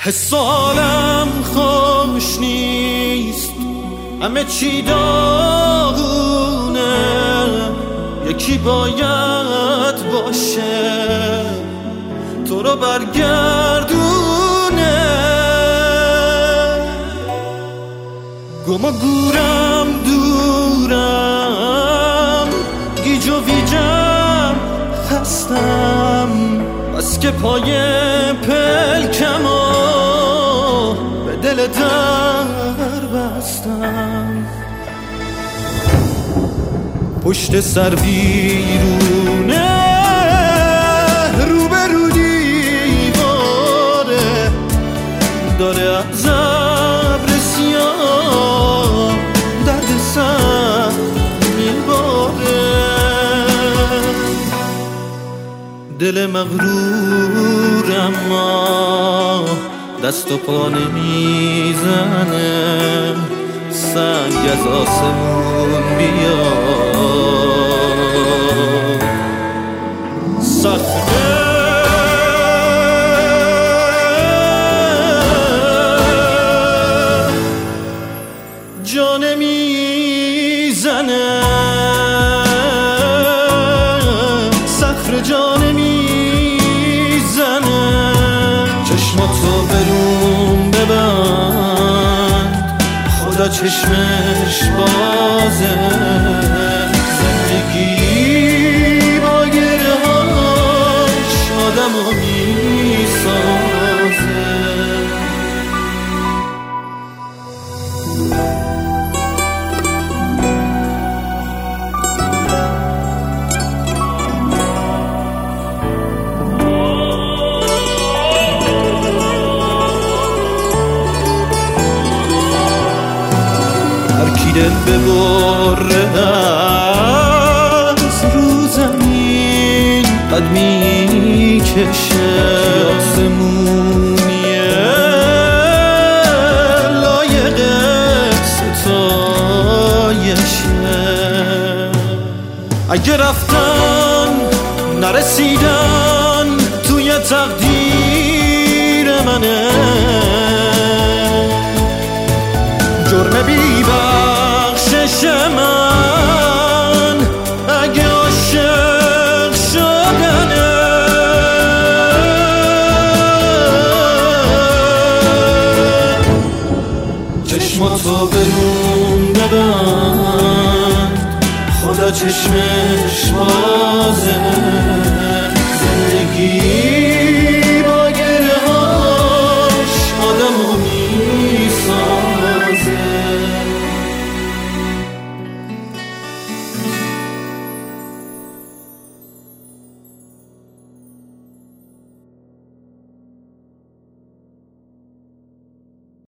حسالم خوش نیست، همه چی داغونه، یکی باید باشه تو رو برگردونه. گم و گورم دورم، گیج و ویجم خستم، بس که پای پلکم و به دل در بستم. پشت سر ویرونه، روبرو دیواره، داره از ابر سیاه درد سر میباره. دل مغرور اما دست و پا نمیزنه، سنگ از آسمون بیاد. صخره جا نمیزنه، صخره جا نمیزنه. چشماتو برون ببند، خدا چشمش بازه. زندگی با گره هاش آدمو میسازه. هرکی دل ببره از رو زمین قد میکشه، آسمونیه لایق ستایشه. اگه رفتن نرسیدن توی تقدیر منه، جرم بی بخشش من اگه عاشق شدنه. چشماتو برون ببند، خدا چشمش بازه. زندگی